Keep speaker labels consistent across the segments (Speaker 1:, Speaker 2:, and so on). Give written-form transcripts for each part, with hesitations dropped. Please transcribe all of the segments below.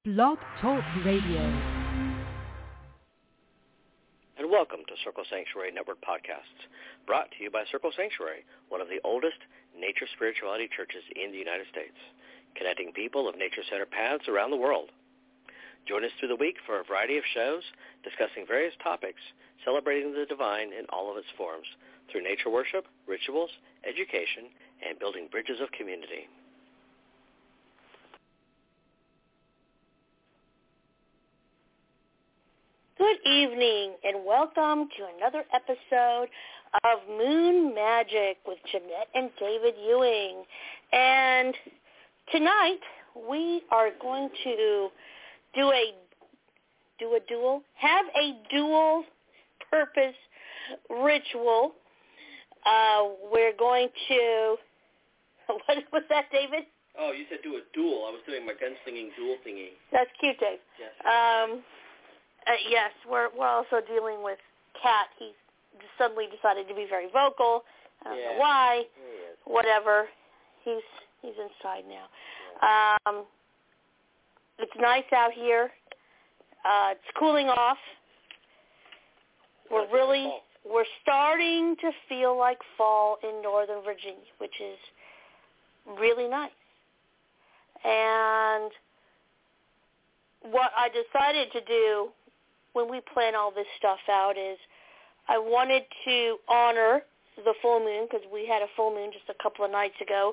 Speaker 1: Blog Talk Radio.
Speaker 2: And welcome to Circle Sanctuary Network Podcasts, brought to you by Circle Sanctuary, one of the oldest nature spirituality churches in the United States, connecting people of nature-centered paths around the world. Join us through the week for a variety of shows discussing various topics, celebrating the divine in all of its forms through nature worship, rituals, education, and building bridges of community.
Speaker 3: Good evening, and welcome to another episode of Moon Magic with Jeanette and David Ewing. And tonight, we are going to have a dual purpose ritual. We're going to, what was that, David?
Speaker 2: Oh, you said do a duel. I was doing my gunslinging duel thingy.
Speaker 3: That's cute, Dave.
Speaker 2: Yes.
Speaker 3: Yes, we're also dealing with Kat. He suddenly decided to be very vocal. I don't know why. Whatever. He's inside now. Yeah. It's nice out here. It's cooling off. We're starting to feel like fall in Northern Virginia, which is really nice. And what I decided to do when we plan all this stuff out is I wanted to honor the full moon, because we had a full moon just a couple of nights ago.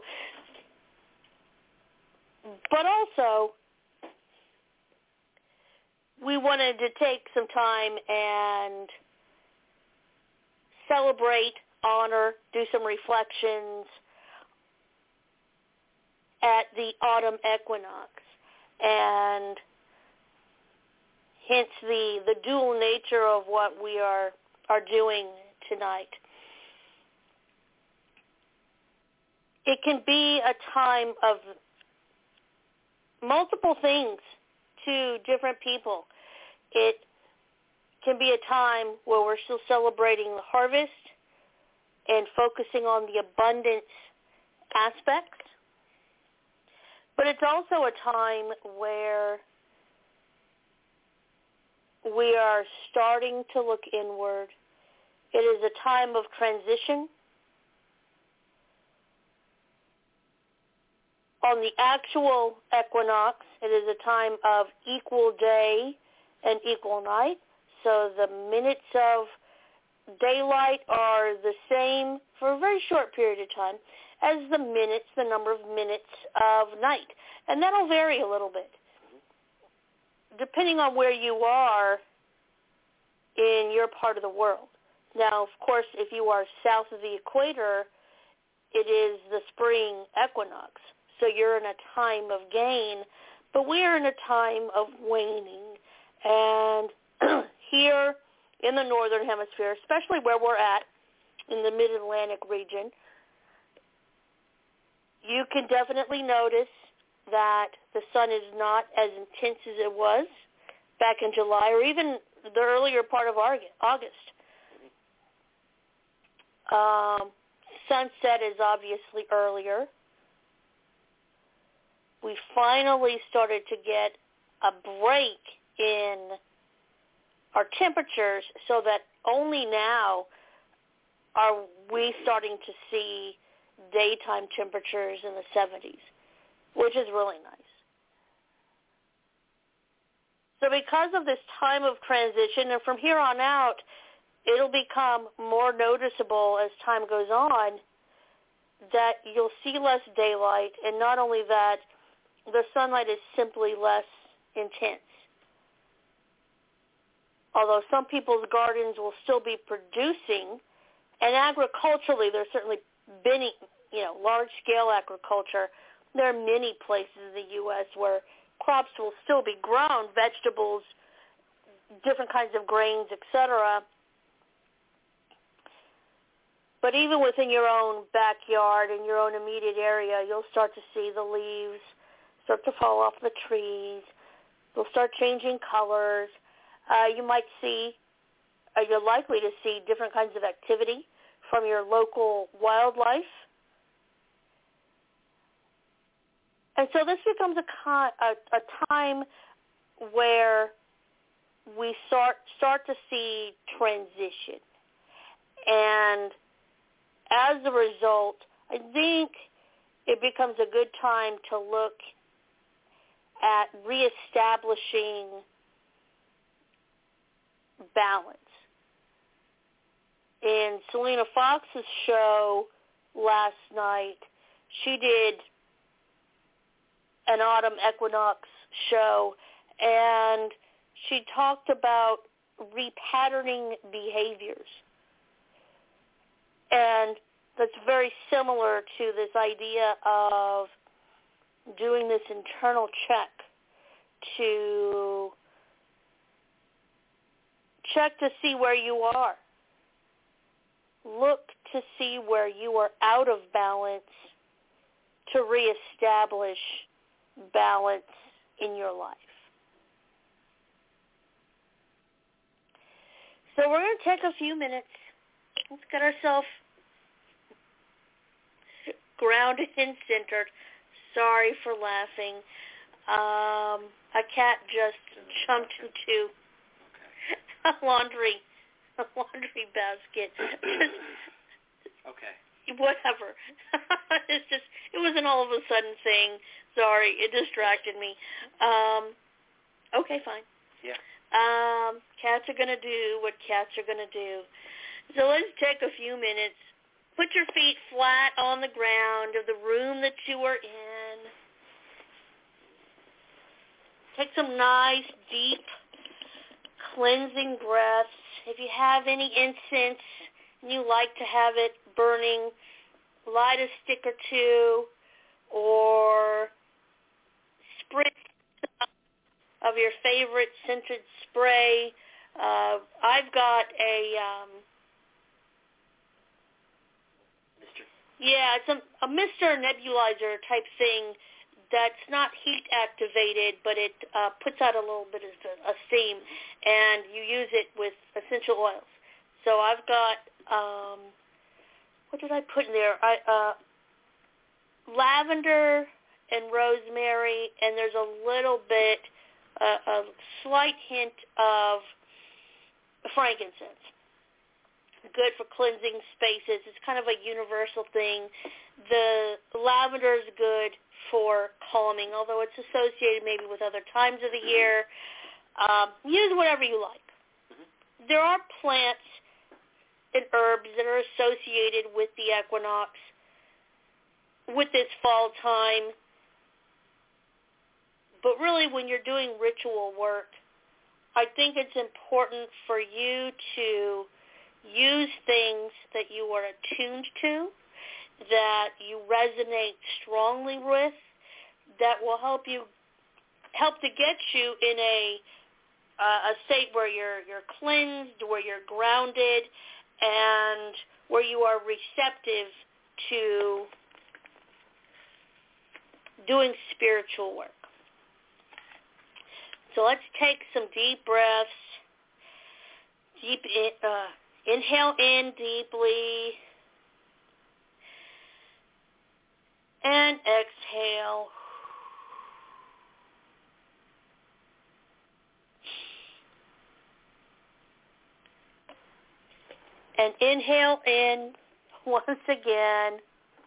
Speaker 3: But also, we wanted to take some time and celebrate, honor, do some reflections at the autumn equinox. And hence the dual nature of what we are doing tonight. It can be a time of multiple things to different people. It can be a time where we're still celebrating the harvest and focusing on the abundance aspects. But it's also a time where we are starting to look inward. It is a time of transition. On the actual equinox, it is a time of equal day and equal night. So the minutes of daylight are the same for a very short period of time as the number of minutes of night. And that'll vary a little bit, depending on where you are in your part of the world. Now, of course, if you are south of the equator, it is the spring equinox. So you're in a time of gain, but we're in a time of waning. And here in the northern hemisphere, especially where we're at in the mid-Atlantic region, you can definitely notice that the sun is not as intense as it was back in July or even the earlier part of August. Sunset is obviously earlier. We finally started to get a break in our temperatures, so that only now are we starting to see daytime temperatures in the 70s, which is really nice. So because of this time of transition, and from here on out, it'll become more noticeable as time goes on that you'll see less daylight, and not only that, the sunlight is simply less intense. Although some people's gardens will still be producing, and agriculturally, there's certainly been, large-scale agriculture. There are many places in the U.S. where crops will still be grown, vegetables, different kinds of grains, etc. But even within your own backyard, in your own immediate area, you'll start to see the leaves start to fall off the trees. They'll start changing colors. You might see, or you're likely to see, different kinds of activity from your local wildlife. And so this becomes a time where we start to see transition. And as a result, I think it becomes a good time to look at reestablishing balance. In Selena Fox's show last night, she did an autumn equinox show, and she talked about repatterning behaviors. And that's very similar to this idea of doing this internal check to check to see where you are. Look to see where you are out of balance to reestablish balance in your life. So we're going to take a few minutes. Let's get ourselves grounded and centered. Sorry for laughing. A cat just jumped into a laundry basket.
Speaker 2: Okay.
Speaker 3: Whatever. It was an all of a sudden thing. Sorry, it distracted me. Okay, fine.
Speaker 2: Yeah.
Speaker 3: Cats are going to do what cats are going to do. So let's take a few minutes. Put your feet flat on the ground of the room that you are in. Take some nice, deep, cleansing breaths. If you have any incense and you like to have it burning, light a stick or two, or spritz of your favorite scented spray. I've got it's a Mr. Nebulizer type thing that's not heat activated, but it puts out a little bit of a steam, and you use it with essential oils. So I've got, what did I put in there? Lavender and rosemary, and there's a little bit, a slight hint of frankincense. Good for cleansing spaces. It's kind of a universal thing. The lavender is good for calming, although it's associated maybe with other times of the year. Use whatever you like. Mm-hmm. There are plants and herbs that are associated with the equinox, with this fall time. But really, when you're doing ritual work, I think it's important for you to use things that you are attuned to, that you resonate strongly with, that will help to get you in a state where you're cleansed, where you're grounded, and where you are receptive to doing spiritual work. So let's take some deep breaths. Inhale in deeply and exhale. And inhale in once again.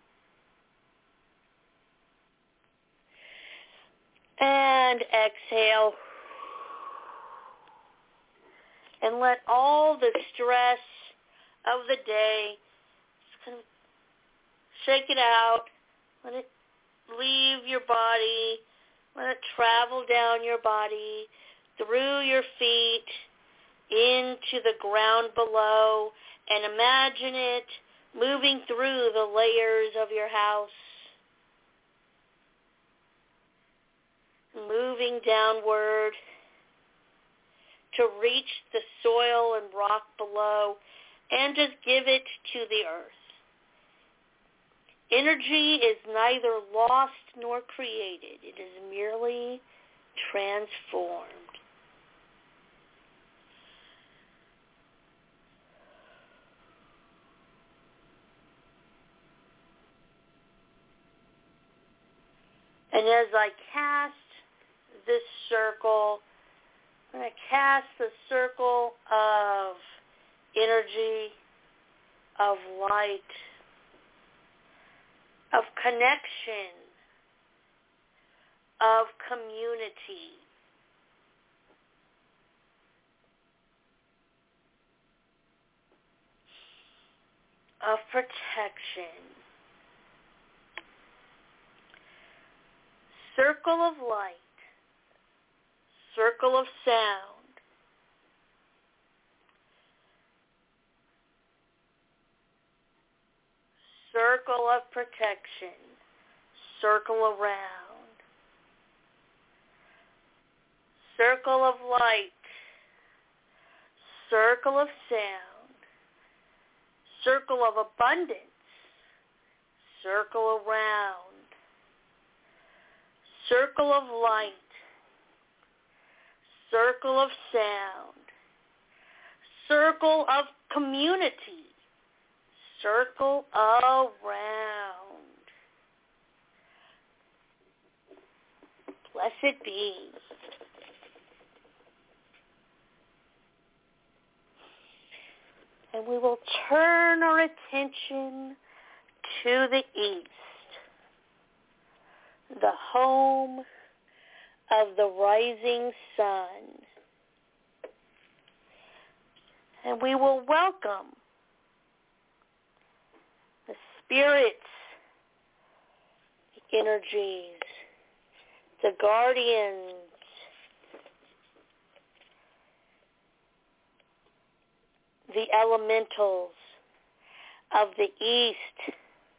Speaker 3: And exhale. And let all the stress of the day just kind of shake it out. Let it leave your body. Let it travel down your body, through your feet, into the ground below. And imagine it moving through the layers of your house, moving downward to reach the soil and rock below, and just give it to the earth. Energy is neither lost nor created. It is merely transformed. And as I cast this circle I'm going to cast the circle of energy, of light, of connection, of community, of protection. Circle of light, circle of sound, circle of protection, circle around, circle of light, circle of sound, circle of abundance, circle around, circle of light, circle of sound, circle of community, circle around. Blessed be. And we will turn our attention to the east, the home of the rising sun. And we will welcome the spirits, the energies, the guardians, the elementals of the east,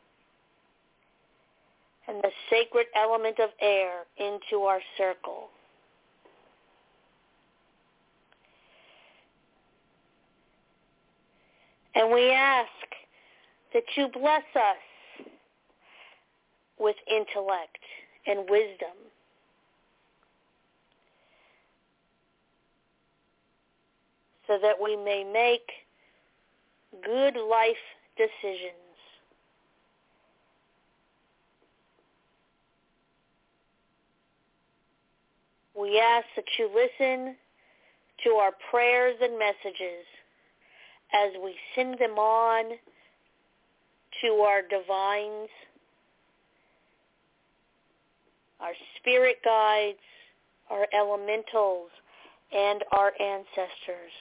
Speaker 3: and the sacred element of air into our circle. And we ask that you bless us with intellect and wisdom, so that we may make good life decisions. We ask that you listen to our prayers and messages as we send them on to our divines, our spirit guides, our elementals, and our ancestors.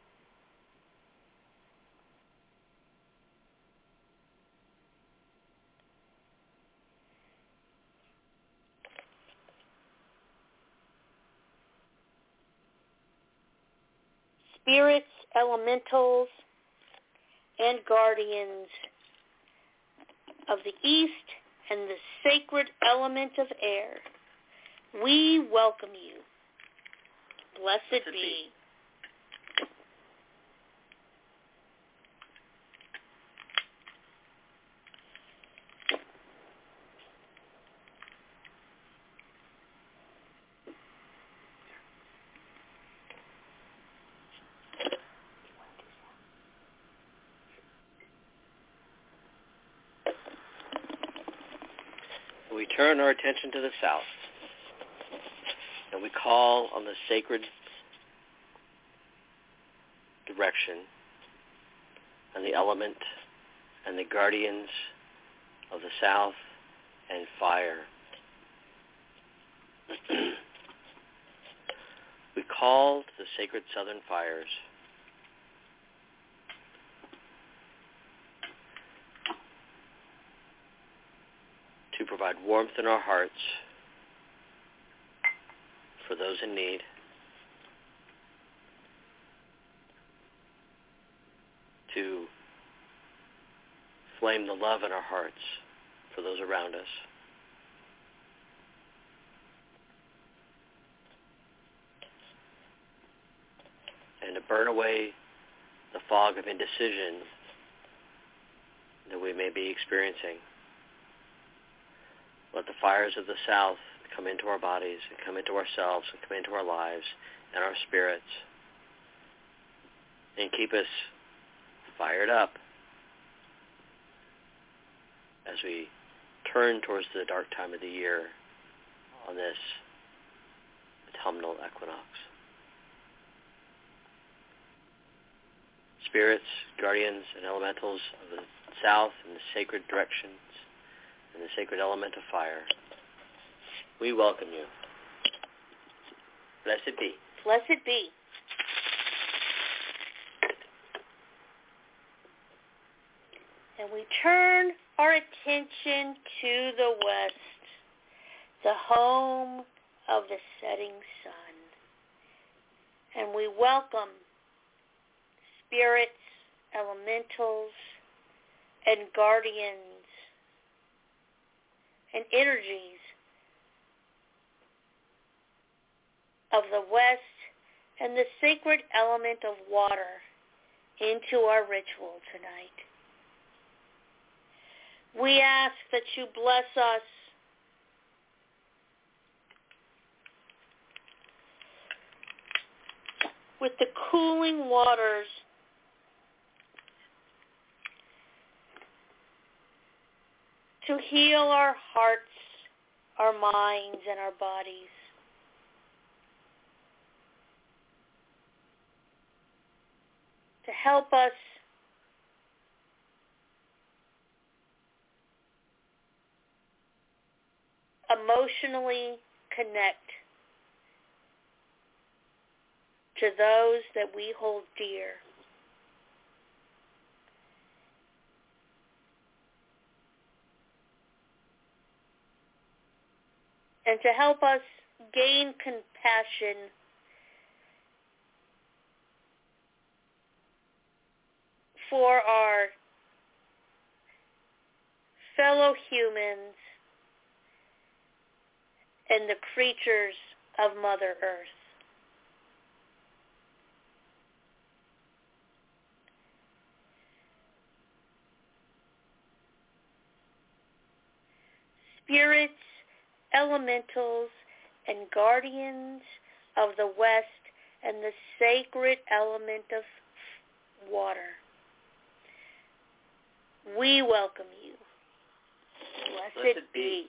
Speaker 3: Spirits, elementals, and guardians of the east and the sacred element of air, we welcome you. Blessed be.
Speaker 2: We turn our attention to the south, and we call on the sacred direction and the element and the guardians of the south and fire. We call to the sacred southern fires to provide warmth in our hearts for those in need, to flame the love in our hearts for those around us, and to burn away the fog of indecision that we may be experiencing. Let the fires of the south come into our bodies and come into ourselves and come into our lives and our spirits and keep us fired up as we turn towards the dark time of the year on this autumnal equinox. spirits, guardians, and elementals of the south and the sacred directions and the sacred element of fire, we welcome you. Blessed be.
Speaker 3: Blessed be. And we turn our attention to the west, the home of the setting sun. And we welcome spirits, elementals, and guardians, and energies of the west and the sacred element of water into our ritual tonight. We ask that you bless us with the cooling waters to heal our hearts, our minds, and our bodies. To help us emotionally connect to those that we hold dear. And to help us gain compassion for our fellow humans and the creatures of Mother Earth. Spirits, elementals, and guardians of the west and the sacred element of water, we welcome you. Blessed be.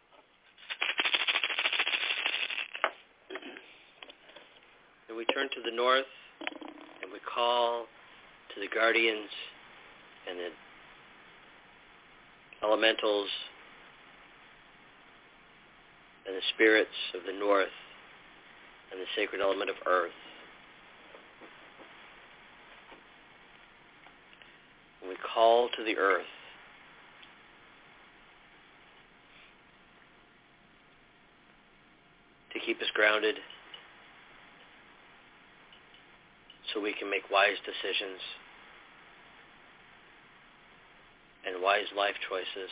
Speaker 2: And we turn to the north and we call to the guardians and the elementals and the spirits of the north and the sacred element of earth. And we call to the earth to keep us grounded so we can make wise decisions and wise life choices.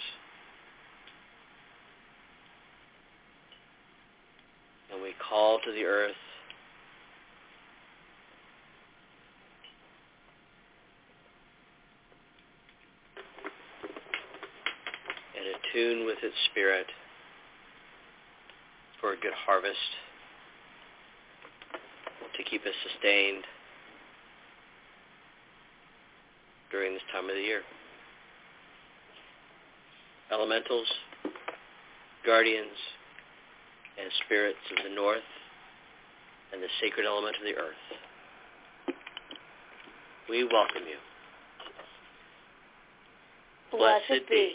Speaker 2: And we call to the earth and attune with its spirit for a good harvest to keep us sustained during this time of the year. Elementals, guardians, and spirits of the north and the sacred element of the earth, we welcome you.
Speaker 3: Blessed be.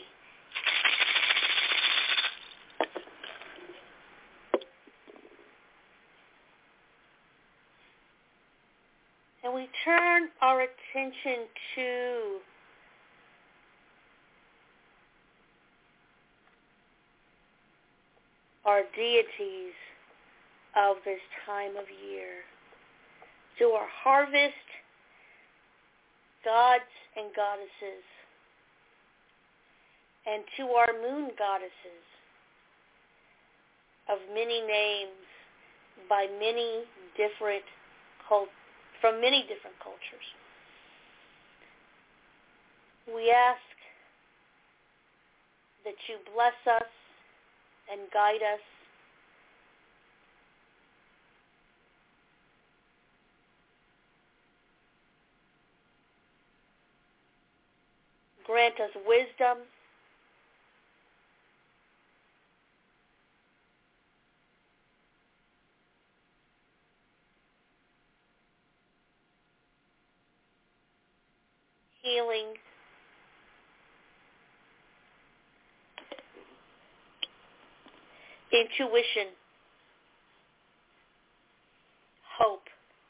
Speaker 3: And we turn our attention to our deities of this time of year, to our harvest gods and goddesses, and to our moon goddesses of many names by many different from many different cultures. We ask that you bless us and guide us grant us wisdom healing, intuition, hope.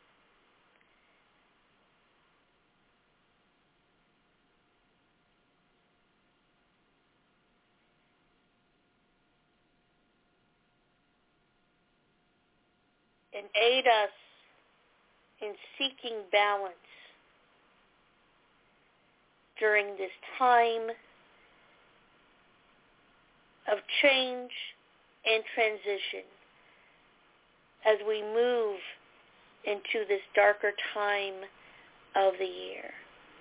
Speaker 3: And aid us in seeking balance during this time of change and transition as we move into this darker time of the year.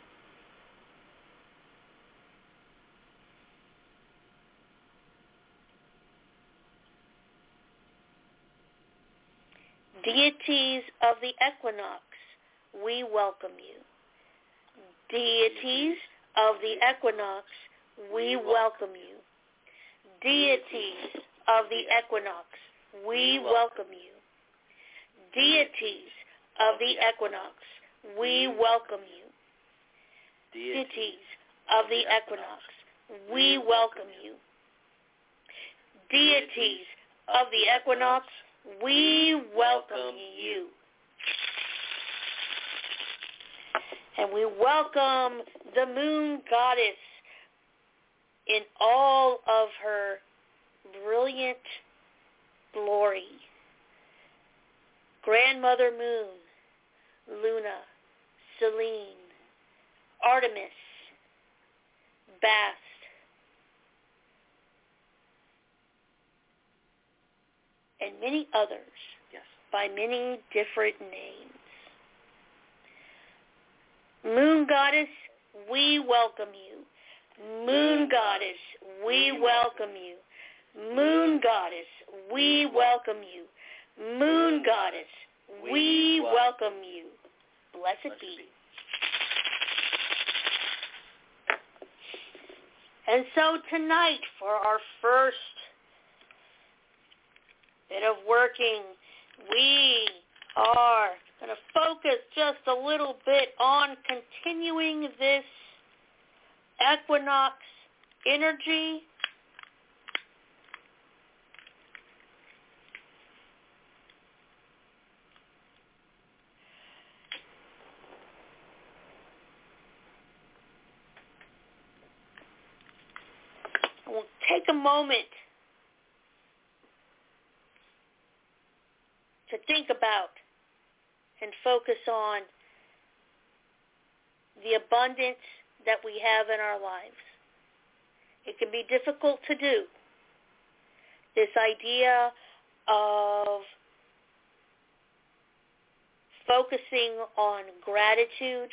Speaker 3: Deities of the equinox, we welcome you. Deities of the equinox, we welcome you. Deities of the equinox, we welcome you. Deities of the equinox, we welcome you. Deities of the equinox, we welcome you. Deities of the equinox, we welcome you. And we welcome the moon goddess in all of her brilliant glory. Grandmother Moon, Luna, Selene, Artemis, Bast, and many others,
Speaker 2: yes,
Speaker 3: by many different names. Moon goddess, we welcome you. Moon goddess, we welcome you. Moon goddess, we welcome you. Moon goddess, we welcome you. Blessed be. And so tonight, for our first bit of working, we are going to focus just a little bit on continuing this equinox energy. And we'll take a moment to think about and focus on the abundance that we have in our lives. It can be difficult to do. This idea of focusing on gratitude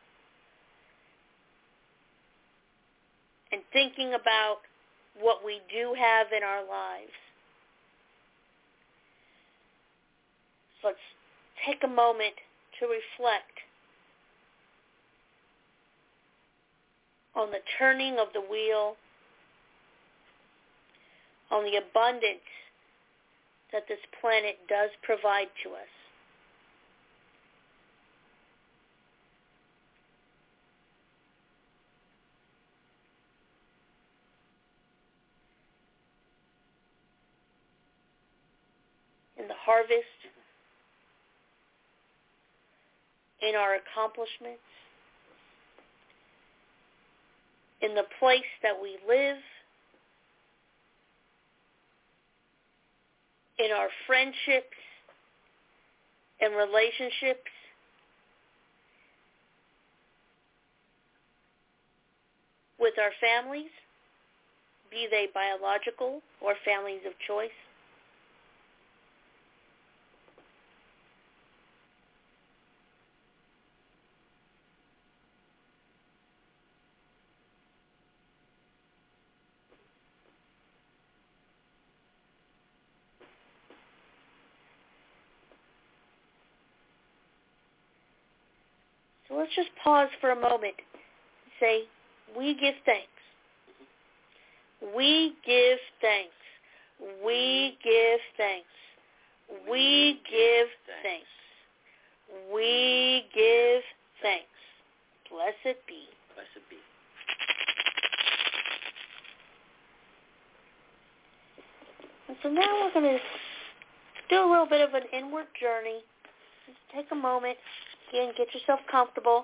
Speaker 3: and thinking about what we do have in our lives. So let's take a moment to reflect on the turning of the wheel, on the abundance that this planet does provide to us. In the harvest, in our accomplishments, in the place that we live, in our friendships and relationships, with our families, be they biological or families of choice. So let's just pause for a moment and say, we give thanks. We give thanks. We give thanks. We give thanks. We give thanks. Blessed be. so now we're going to do a little bit of an inward journey. Just take a moment. Again, get yourself comfortable.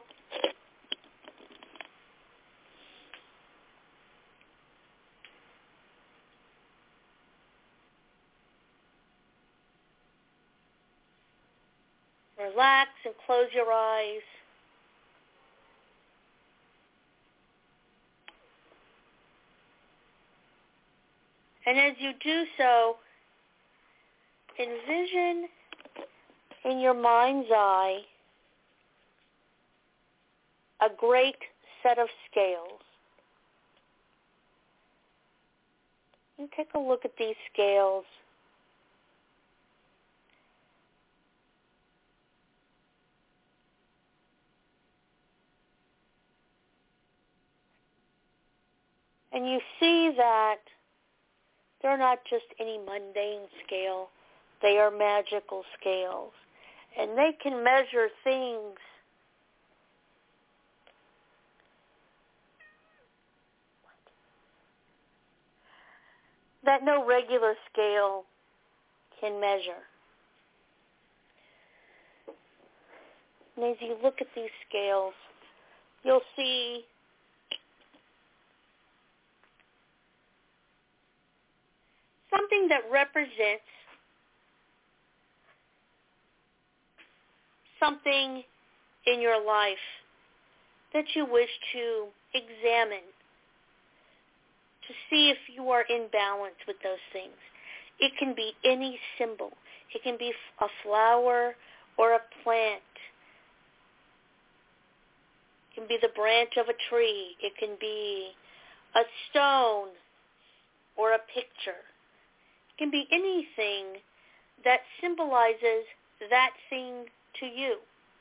Speaker 3: Relax and close your eyes. And as you do so, envision in your mind's eye a great set of scales. And take a look at these scales. And you see that they're not just any mundane scale. They are magical scales. And they can measure things that no regular scale can measure. And as you look at these scales, you'll see something that represents something in your life that you wish to examine to see if you are in balance with those things. It can be any symbol. It can be a flower or a plant. It can be the branch of a tree. It can be a stone or a picture. It can be anything that symbolizes that thing to you.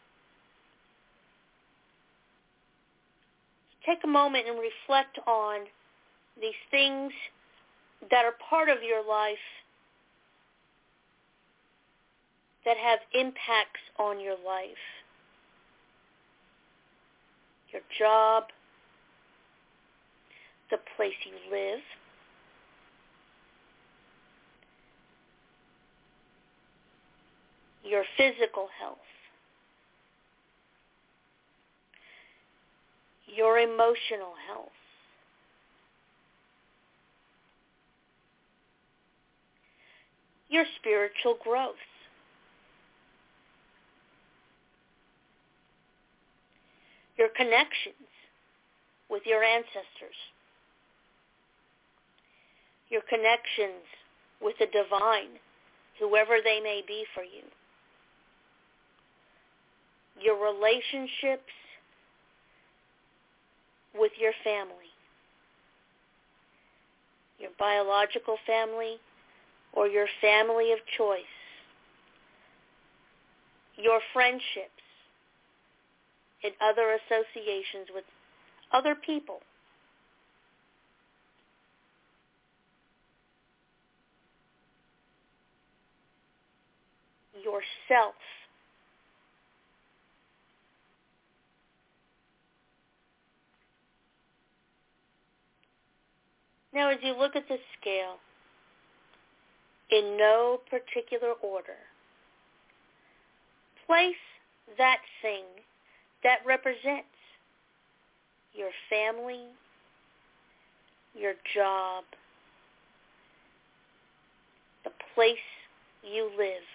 Speaker 3: Take a moment and reflect on these things that are part of your life that have impacts on your life. Your job, the place you live, your physical health, your emotional health, your spiritual growth, your connections with your ancestors, your connections with the divine, whoever they may be for you, your relationships with your family, your biological family or your family of choice, your friendships and other associations with other people, yourself, now as you look at this scale, in no particular order, place that thing that represents your family, your job, the place you live,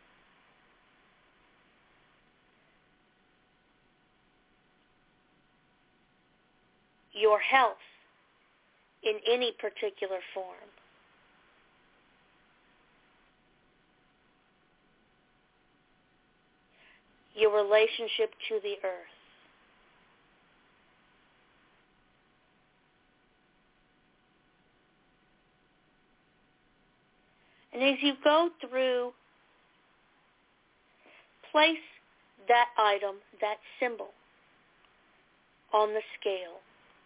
Speaker 3: your health in any particular form, your relationship to the earth, and as you go through, place that item, that symbol, on the scale.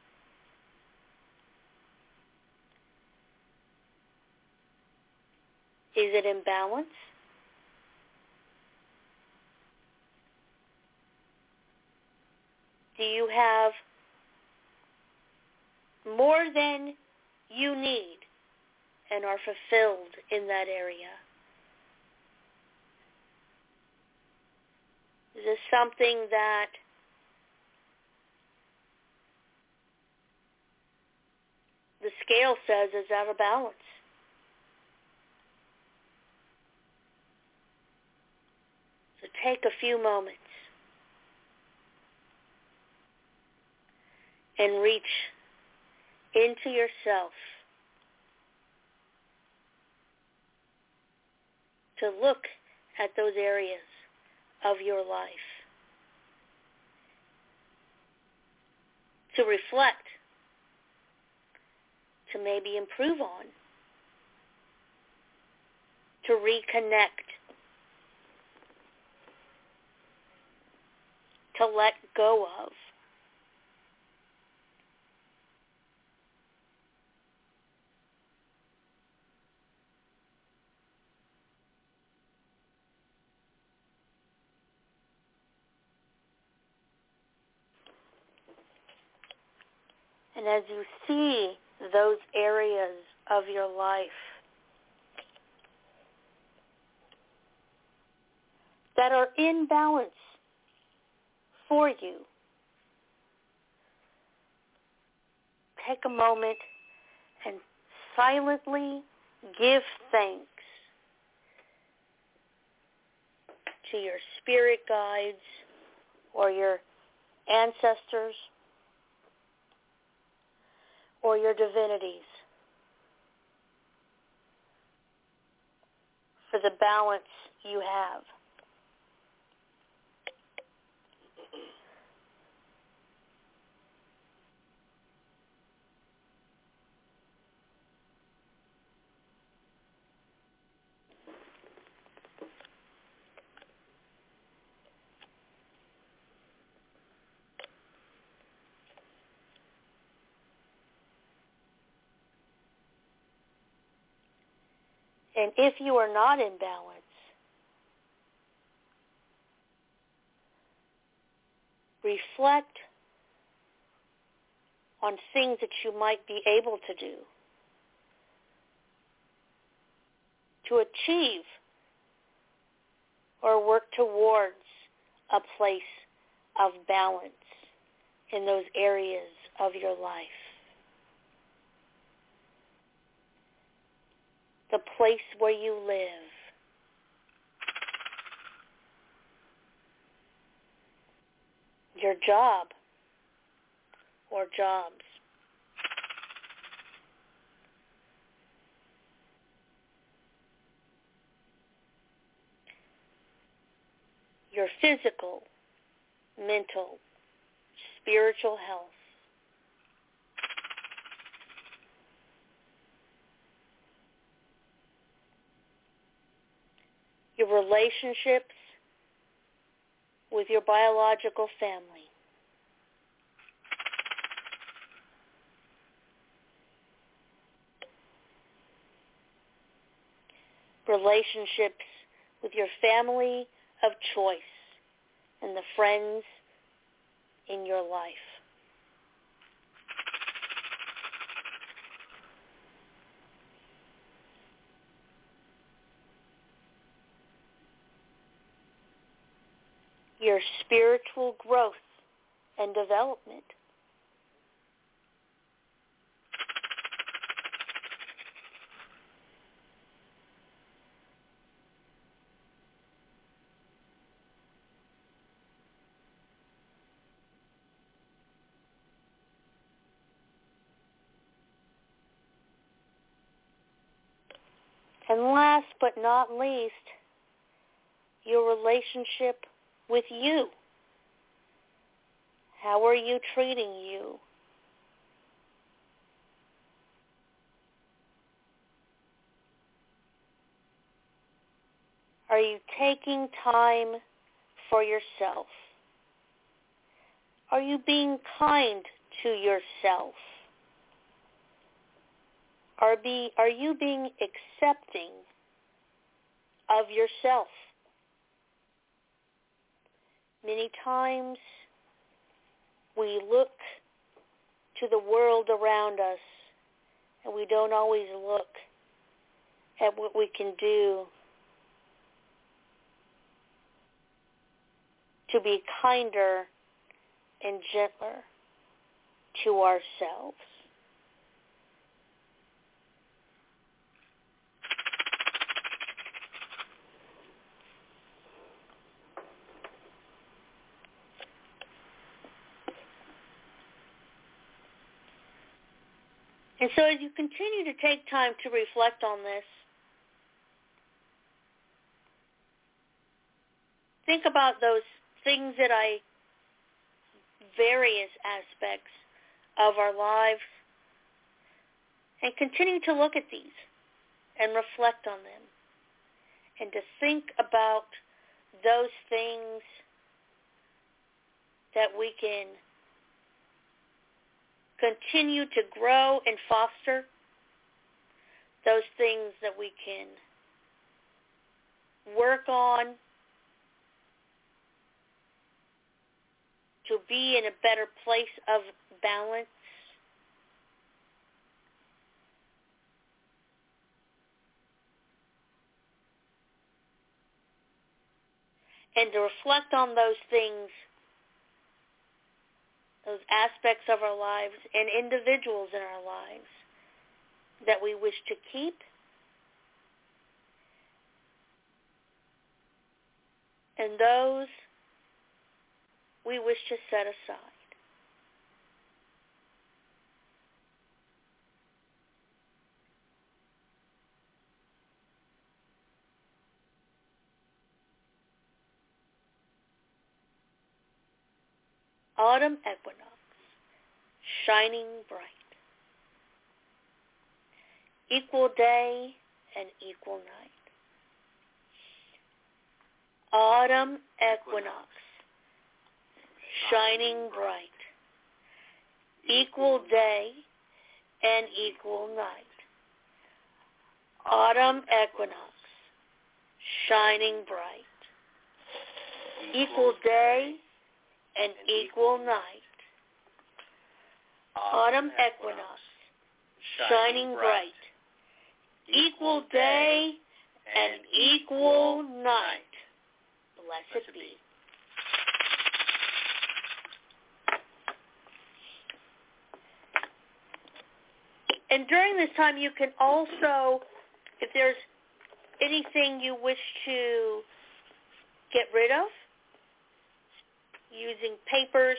Speaker 3: Is it in balance? Do you have more than you need and are fulfilled in that area? Is this something that the scale says is out of balance? So take a few moments and reach into yourself to look at those areas of your life, to reflect, to maybe improve on, to reconnect, to let go of. And as you see those areas of your life that are in balance for you, take a moment and silently give thanks to your spirit guides or your ancestors or your divinities for the balance you have. And if you are not in balance, reflect on things that you might be able to do to achieve or work towards a place of balance in those areas of your life. The place where you live, your job or jobs, your physical, mental, spiritual health, your relationships with your biological family, relationships with your family of choice and the friends in your life. Your spiritual growth and development. And last but not least, your relationship with you. How are you treating you? Are you taking time for yourself? Are you being kind to yourself? Are you being accepting of yourself? Many times we look to the world around us and we don't always look at what we can do to be kinder and gentler to ourselves. And so as you continue to take time to reflect on this, think about those things various aspects of our lives, and continue to look at these and reflect on them, and to think about those things that we can continue to grow and foster, those things that we can work on to be in a better place of balance. And to reflect on those things, those aspects of our lives and individuals in our lives that we wish to keep and those we wish to set aside. Autumn equinox, shining bright. Equal day and equal night. Autumn equinox, shining bright. Equal day and equal night. Autumn equinox, shining bright. Equal day and equal night. Autumn equinox, shining bright. Equal day and equal night. Blessed be. And during this time, you can also, if there's anything you wish to get rid of, using papers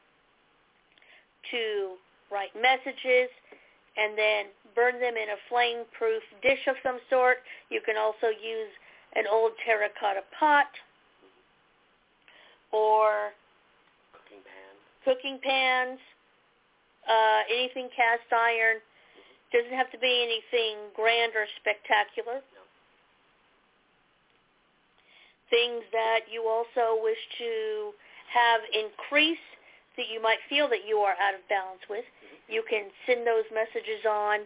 Speaker 3: to write messages and then burn them in a flame-proof dish of some sort. You can also use an old terracotta pot or cooking pans, anything cast iron. Doesn't have to be anything grand or spectacular.
Speaker 2: No.
Speaker 3: Things that you also wish to have increase that you might feel that you are out of balance with. You can send those messages on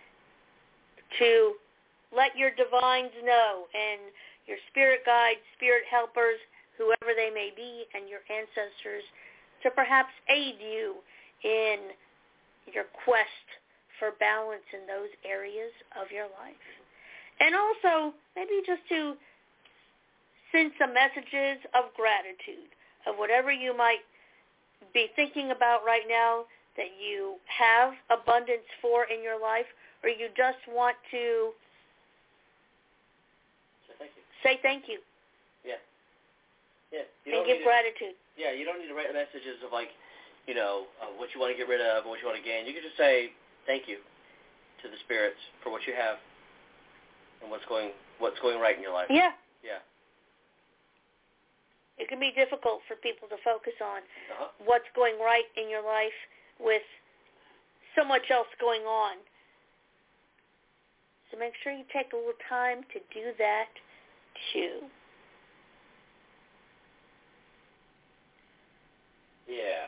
Speaker 3: to let your divines know, and your spirit guides, spirit helpers, whoever they may be, and your ancestors to perhaps aid you in your quest for balance in those areas of your life. And also maybe just to send some messages of gratitude of whatever you might be thinking about right now that you have abundance for in your life, or you just want to say thank you.
Speaker 2: Yeah. Yeah.
Speaker 3: And give gratitude.
Speaker 2: Yeah, you don't need to write messages of what you want to get rid of and what you want to gain. You can just say thank you to the spirits for what you have and what's going right in your life.
Speaker 3: Yeah.
Speaker 2: Yeah.
Speaker 3: It can be difficult for people to focus on what's going right in your life with so much else going on. So make sure you take a little time to do that too.
Speaker 2: Yeah.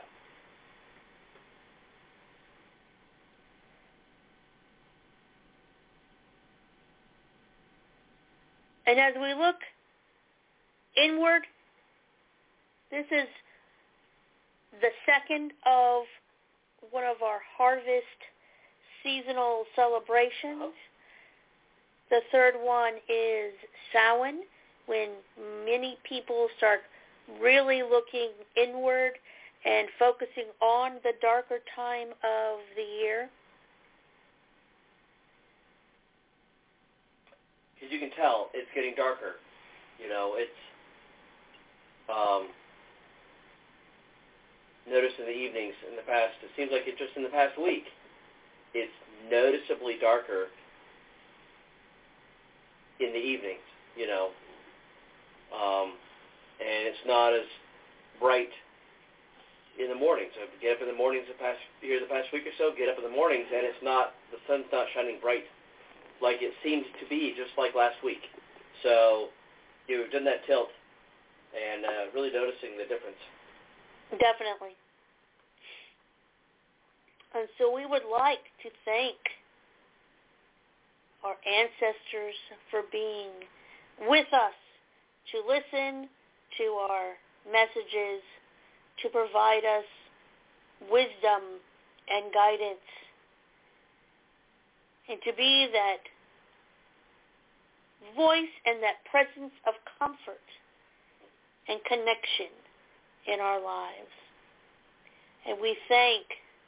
Speaker 3: And as we look inward, this is the second of one of our harvest seasonal celebrations. The third one is Samhain, when many people start really looking inward and focusing on the darker time of the year.
Speaker 2: As you can tell, it's getting darker. It's noticed in the evenings in the past. It seems like it just in the past week, it's noticeably darker in the evenings, and it's not as bright in the mornings. So if you get up in the mornings the past week or so, get up in the mornings, and the sun's not shining bright like it seemed to be just like last week. So you've done that tilt and really noticing the difference.
Speaker 3: Definitely. And so we would like to thank our ancestors for being with us to listen to our messages, to provide us wisdom and guidance, and to be that voice and that presence of comfort and connection in our lives. And we thank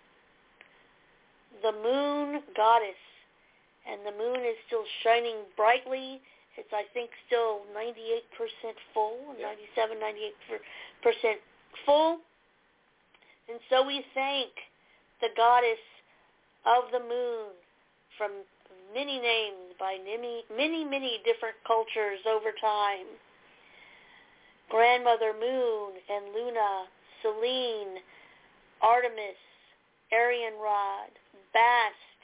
Speaker 3: the moon goddess, and the moon is still shining brightly. It's, I think, still 98% full, 97, 98% full. And so we thank the goddess of the moon from many names by many different cultures over time. Grandmother Moon and Luna, Selene, Artemis, Arianrod, Bast,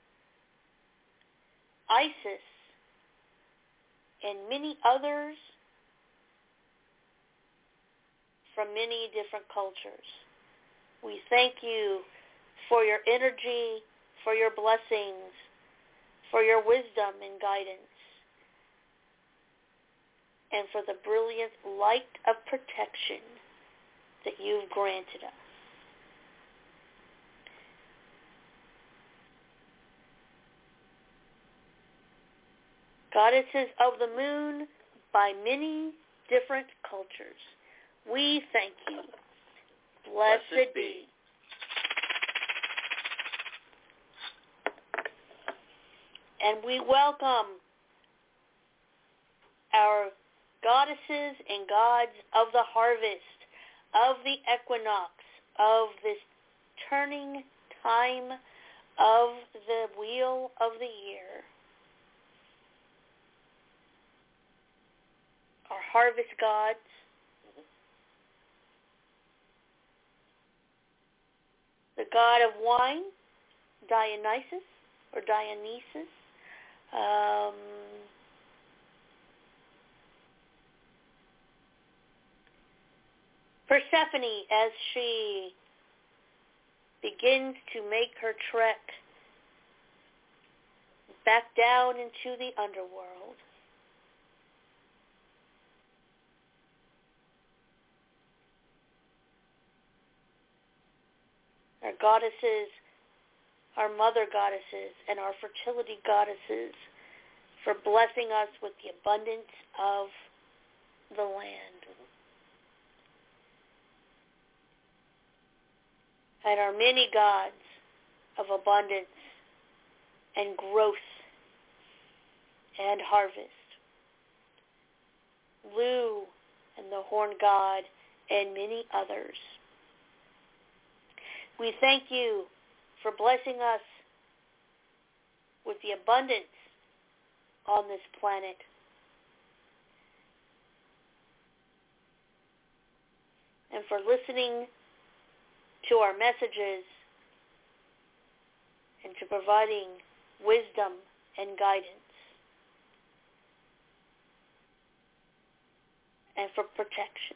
Speaker 3: Isis, and many others from many different cultures. We thank you for your energy, for your blessings, for your wisdom and guidance, and for the brilliant light of protection that you've granted us. Goddesses of the moon by many different cultures, we thank you. Blessed be. And we welcome our goddesses and gods of the harvest, of the equinox, of this turning time of the wheel of the year. Our harvest gods, the god of wine, Dionysus or Dionysus, Persephone as she begins to make her trek back down into the underworld. Our goddesses, our mother goddesses, and our fertility goddesses for blessing us with the abundance of the land. And our many gods of abundance and growth and harvest. Lu and the horn god and many others. We thank you for blessing us with the abundance on this planet. And for listening to our messages and to providing wisdom and guidance and for protection.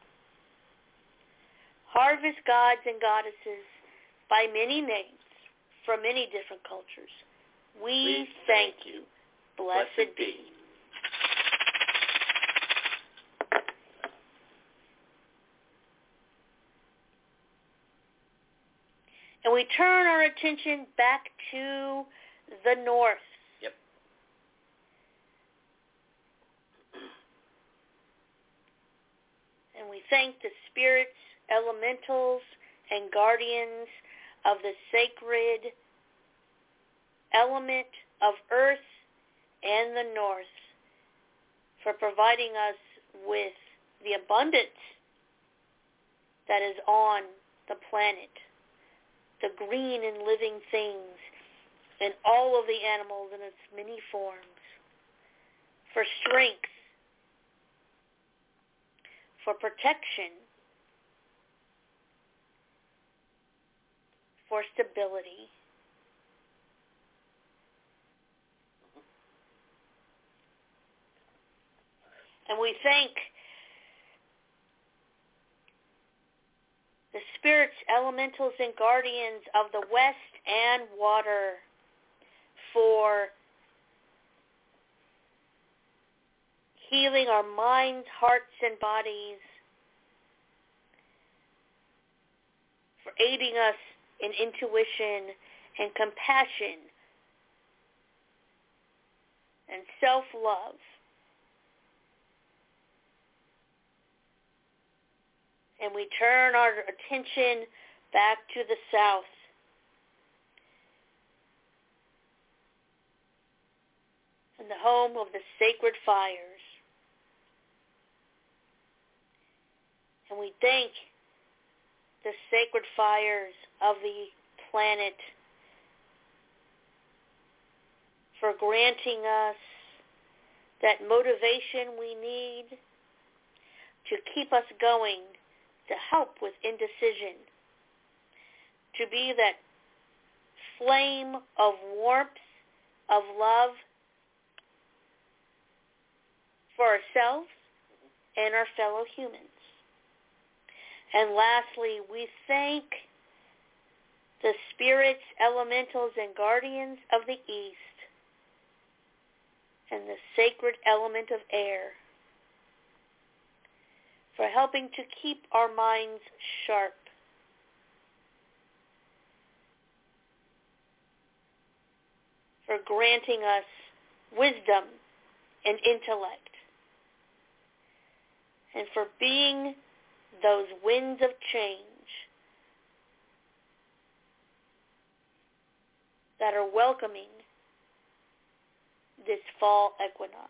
Speaker 3: Harvest gods and goddesses by many names from many different cultures, we thank you. Blessed be. And we turn our attention back to the north.
Speaker 2: Yep.
Speaker 3: we thank the spirits, elementals, and guardians of the sacred element of earth and the north for providing us with the abundance that is on the planet, the green and living things, and all of the animals in its many forms, for strength, for protection, for stability. And we thank the spirits, elementals, and guardians of the west and water for healing our minds, hearts, and bodies, for aiding us in intuition and compassion and self-love. And we turn our attention back to the south. And the home of the sacred fires. And we thank the sacred fires of the planet for granting us that motivation we need to keep us going, to help with indecision, to be that flame of warmth, of love for ourselves and our fellow humans. And lastly, we thank the spirits, elementals, and guardians of the east and the sacred element of air for helping to keep our minds sharp, for granting us wisdom and intellect, and for being those winds of change that are welcoming this fall equinox.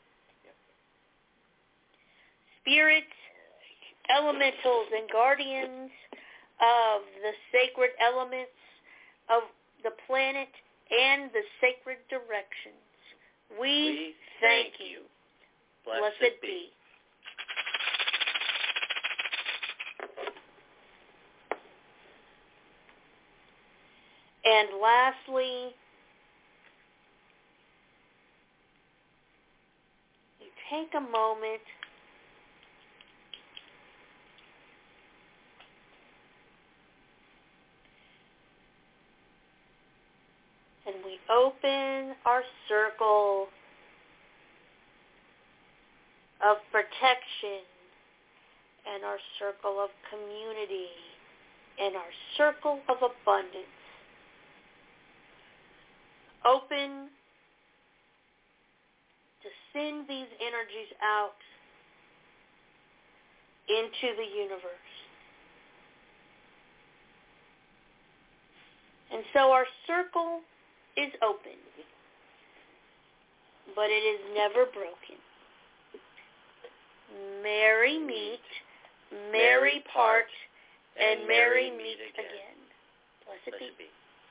Speaker 3: Spirits, elementals, and guardians of the sacred elements of the planet and the sacred directions, we thank you. Blessed be. And lastly, you take a moment and we open our circle of protection and our circle of community and our circle of abundance. Open to send these energies out into the universe. And so our circle is open, but it is never broken. Merry meet, merry part, and merry meet again. Blessed be.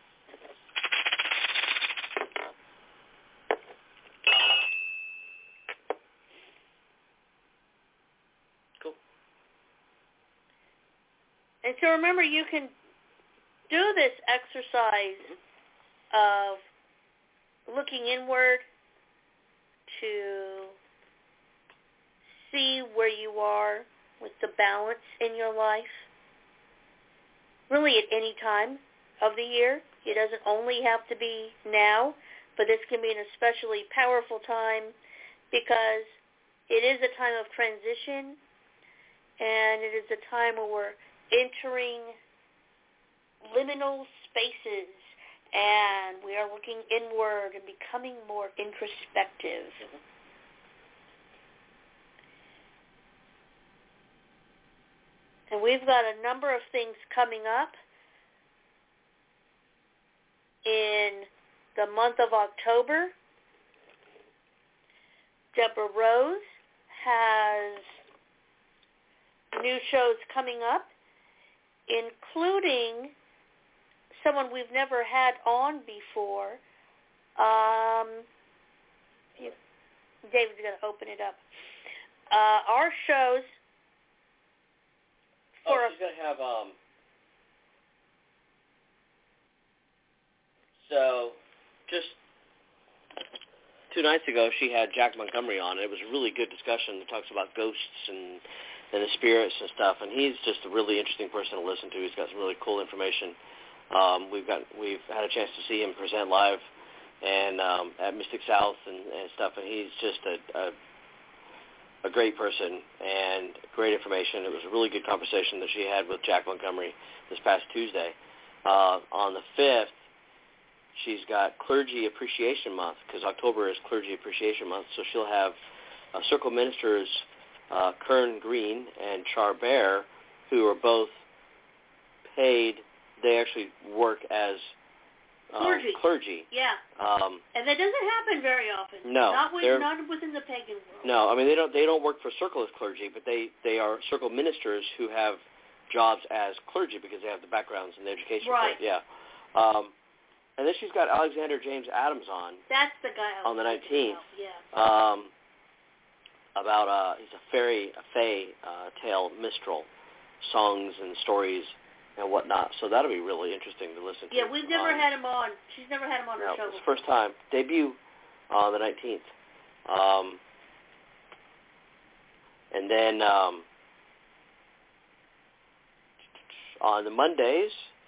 Speaker 2: Cool.
Speaker 3: And so remember, you can do this exercise of looking inward to see where you are with the balance in your life, really at any time of the year. It doesn't only have to be now, but this can be an especially powerful time because it is a time of transition, and it is a time where we're entering liminal spaces, and we are looking inward and becoming more introspective. we've got a number of things coming up in the month of October. Deborah Rose has new shows coming up, including someone we've never had on before. David's going to open it up. Our shows for
Speaker 2: she's going to have, so just 2 nights ago she had Jack Montgomery on. It was a really good discussion. It talks about ghosts and the spirits and stuff, and he's just a really interesting person to listen to. He's got some really cool information. We've had a chance to see him present live and at Mystic South and stuff, and he's just a great person and great information. It was a really good conversation that she had with Jack Montgomery this past Tuesday. On the 5th, she's got Clergy Appreciation Month, because October is Clergy Appreciation Month, so she'll have Circle Ministers Kern Green and Char Bear, who are both paid. They actually work as clergy.
Speaker 3: Yeah. And that doesn't happen very often.
Speaker 2: No.
Speaker 3: Not within the pagan world.
Speaker 2: No, I mean they don't work for Circle as clergy, but they are Circle ministers who have jobs as clergy because they have the backgrounds and the education.
Speaker 3: Right.
Speaker 2: Yeah. And then she's got Alexander James Adams on.
Speaker 3: That's the guy
Speaker 2: on the 19th.
Speaker 3: Yeah.
Speaker 2: About he's a fae tale minstrel, songs and stories and whatnot. So that'll be really interesting to listen to.
Speaker 3: Yeah, we've never had him on. She's never had him on her show.
Speaker 2: It's first time. Debut on the 19th. And then on the Mondays,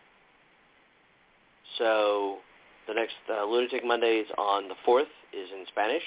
Speaker 2: so the next Lunatic Mondays on the 4th is in Spanish.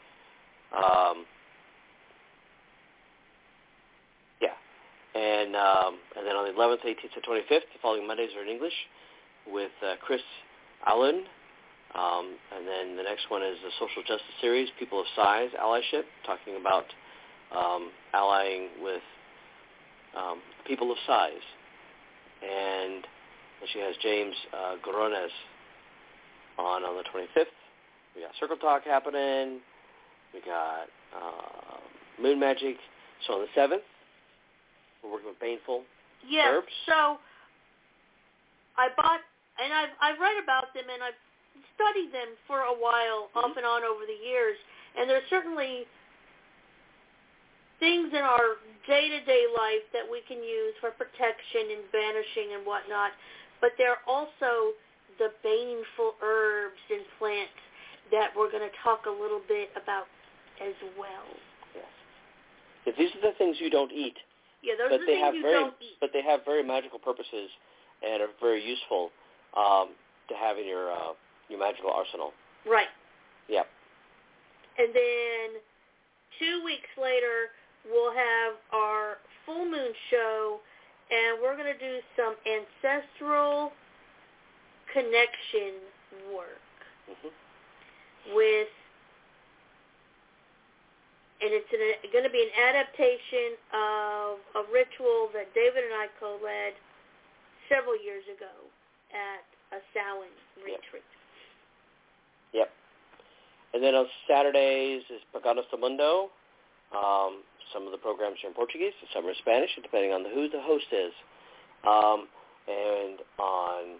Speaker 2: And then on the 11th, 18th, and 25th, the following Mondays are in English with Chris Allen. And then the next one is the Social Justice Series, People of Size Allyship, talking about allying with people of size. And she has James Gorones on the 25th. We got Circle Talk happening. We got Moon Magic. So on the 7th, we're working with Baneful Herbs.
Speaker 3: So I bought, and I've read about them, and I've studied them for a while, off and on over the years, and there's certainly things in our day-to-day life that we can use for protection and banishing and whatnot, but there are also the baneful herbs and plants that we're going to talk a little bit about as well.
Speaker 2: Yes. Yeah, these are the things you don't eat.
Speaker 3: Yeah, those are the things you don't eat.
Speaker 2: But they have very magical purposes and are very useful to have in your magical arsenal.
Speaker 3: Right.
Speaker 2: Yep.
Speaker 3: And then 2 weeks later, we'll have our full moon show, and we're going to do some ancestral connection work with, and it's going to be an adaptation of a ritual that David and I co-led several years ago at a Samhain retreat.
Speaker 2: Yep. And then on Saturdays is Paganos do Mundo. Some of the programs are in Portuguese, some are in Spanish, depending on who the host is. And on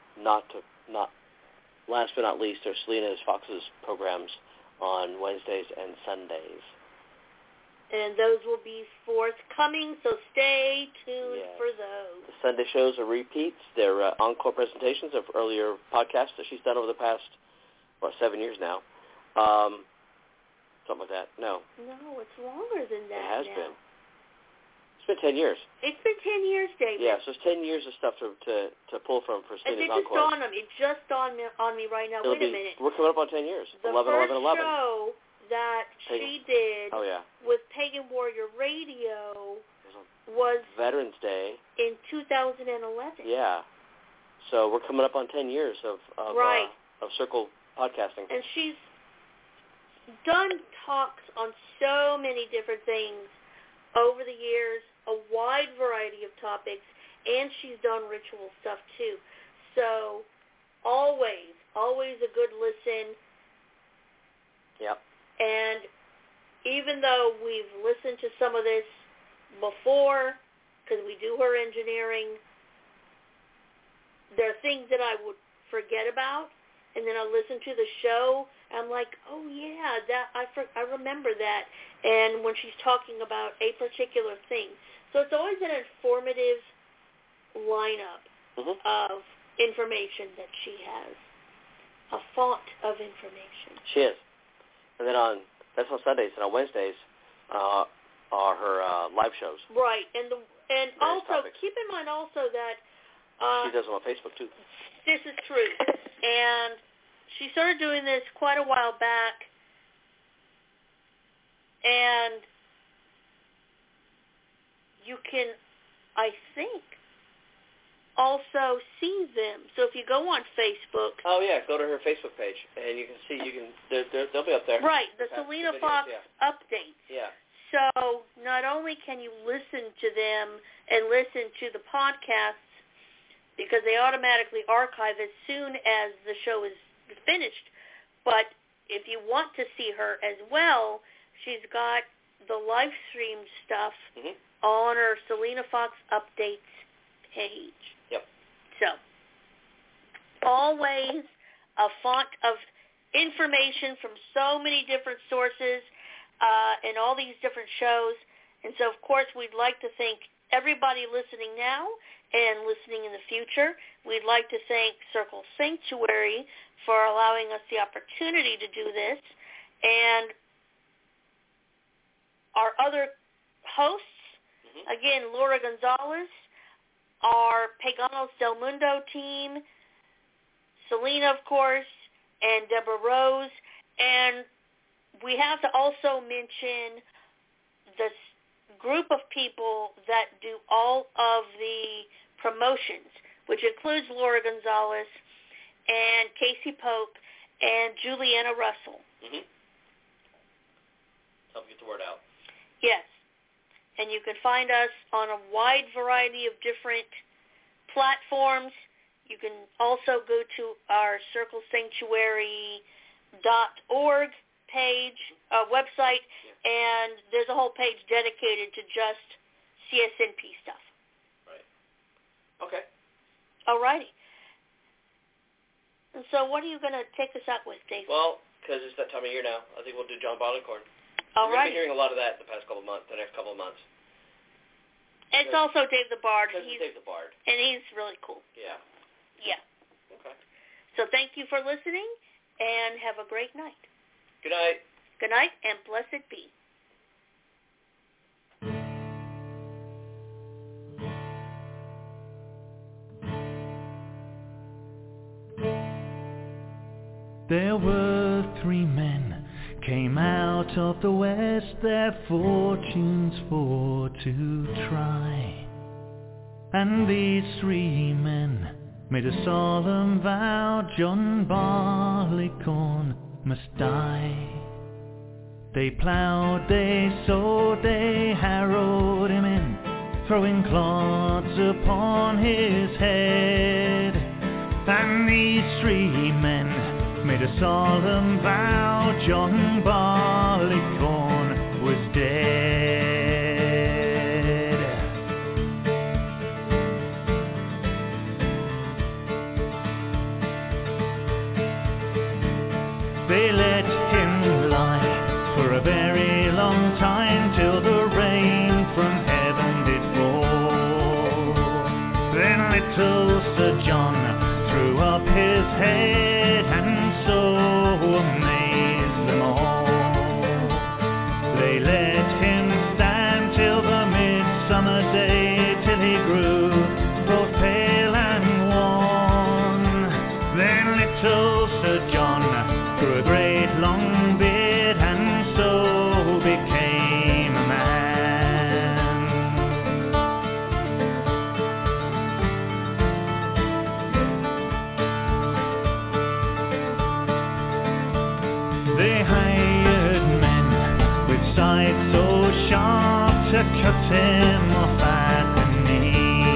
Speaker 2: last but not least, there's Selena Fox's programs on Wednesdays and Sundays.
Speaker 3: And those will be forthcoming, so stay tuned for those.
Speaker 2: The Sunday shows are repeats. They're encore presentations of earlier podcasts that she's done over the past, 7 years now. Something like that. No,
Speaker 3: it's longer than that.
Speaker 2: It has
Speaker 3: now.
Speaker 2: been. It's been 10 years.
Speaker 3: It's been 10 years, David.
Speaker 2: Yeah, so it's 10 years of stuff to pull from for Selena's encore.
Speaker 3: It just dawned on me right now. Wait a minute.
Speaker 2: We're coming up on 10 years.
Speaker 3: The
Speaker 2: 11,
Speaker 3: first
Speaker 2: 11, 11.
Speaker 3: show that she did with Pagan Warrior Radio was
Speaker 2: Veterans Day
Speaker 3: in 2011.
Speaker 2: Yeah. So we're coming up on 10 years of Circle podcasting.
Speaker 3: And she's done talks on so many different things over the years, a wide variety of topics, and she's done ritual stuff too. So always a good listen.
Speaker 2: Yep.
Speaker 3: And even though we've listened to some of this before, because we do her engineering, there are things that I would forget about, and then I'll listen to the show, and I'm like, oh yeah, that I remember that, and when she's talking about a particular thing. So it's always an informative lineup of information that she has, a font of information.
Speaker 2: She is. And then that's on Sundays, and on Wednesdays are her live shows.
Speaker 3: Right, and also
Speaker 2: topics.
Speaker 3: keep in mind also that
Speaker 2: she does them on Facebook too.
Speaker 3: This is true, and she started doing this quite a while back, and you can, I think, also see them. So if you go on Facebook.
Speaker 2: Oh yeah, go to her Facebook page, and you can see. They'll be up there.
Speaker 3: Right, the Selena Fox updates.
Speaker 2: Yeah.
Speaker 3: So not only can you listen to them and listen to the podcasts, because they automatically archive as soon as the show is finished, but if you want to see her as well, she's got the live stream stuff on her Selena Fox updates page.
Speaker 2: Yep.
Speaker 3: So, always a font of information from so many different sources and all these different shows. And so, of course, we'd like to thank everybody listening now and listening in the future. We'd like to thank Circle Sanctuary for allowing us the opportunity to do this. And our other hosts, again, Laura Gonzalez, our Paganos del Mundo team, Selena, of course, and Deborah Rose. And we have to also mention this group of people that do all of the promotions, which includes Laura Gonzalez and Casey Pope and Juliana Russell.
Speaker 2: Help get the word out.
Speaker 3: Yes. And you can find us on a wide variety of different platforms. You can also go to our circlesanctuary.org page, website, and there's a whole page dedicated to just CSNP stuff.
Speaker 2: Right. Okay.
Speaker 3: All righty. And so what are you going to take us out with, Dave?
Speaker 2: Well, because it's that time of year now, I think we'll do John Barleycorn.
Speaker 3: All right.
Speaker 2: We've been hearing a lot of that the next couple of months.
Speaker 3: And it's also Dave the Bard.
Speaker 2: He's Dave the Bard.
Speaker 3: And he's really cool.
Speaker 2: Yeah.
Speaker 3: Yeah.
Speaker 2: Okay.
Speaker 3: So thank you for listening, and have a great night.
Speaker 2: Good night.
Speaker 3: Good night, and blessed be.
Speaker 1: There were 3 men came out of the west, their fortunes for to try. And these 3 men made a solemn vow, John Barleycorn must die. They ploughed, they sowed, they harrowed him in, throwing clods upon his head. And these 3 men made a solemn vow, John Barleycorn was dead. They let him lie for a very long time, till the rain from heaven did fall. Then little Sir John threw up his head and so amazed them all. They let him stand till the midsummer day, till he grew both pale and wan. Then little Sir John grew a great long beard and so became a man. They hired men with scythes so sharp to cut him off at the knee.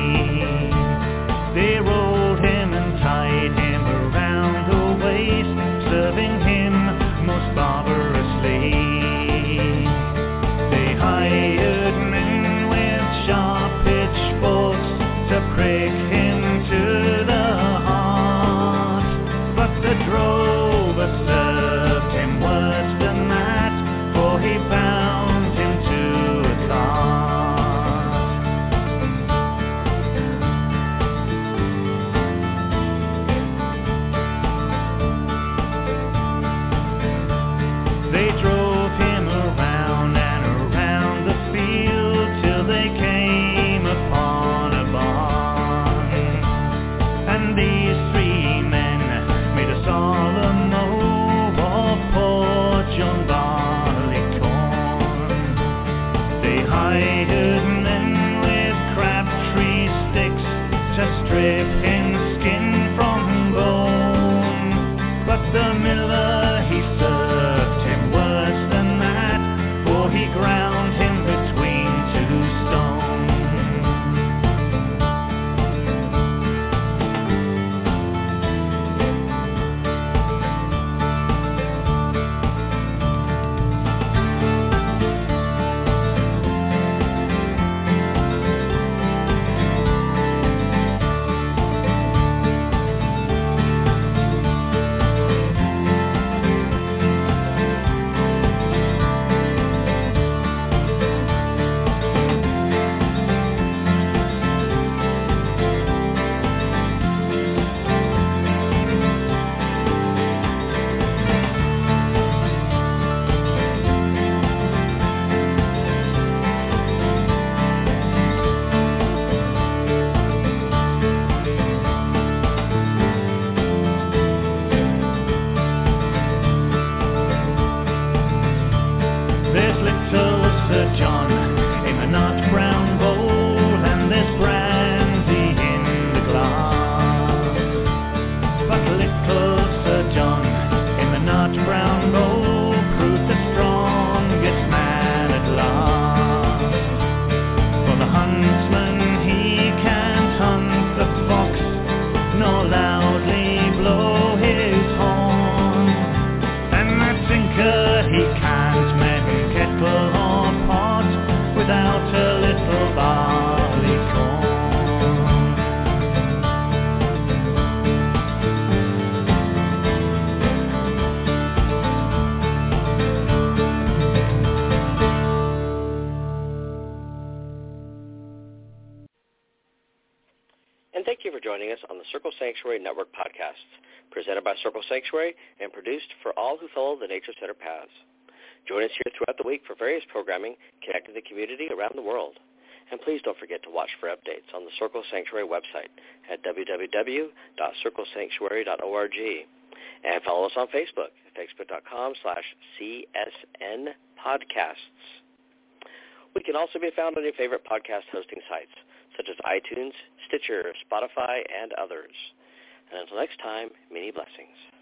Speaker 2: And thank you for joining us on the Circle Sanctuary Network podcasts, presented by Circle Sanctuary and produced for all who follow the Nature Center paths. Join us here throughout the week for various programming connecting the community around the world. And please don't forget to watch for updates on the Circle Sanctuary website at www.circlesanctuary.org. And follow us on Facebook at facebook.com/CSN podcasts. We can also be found on your favorite podcast hosting sites, such as iTunes, Stitcher, Spotify, and others. And until next time, many blessings.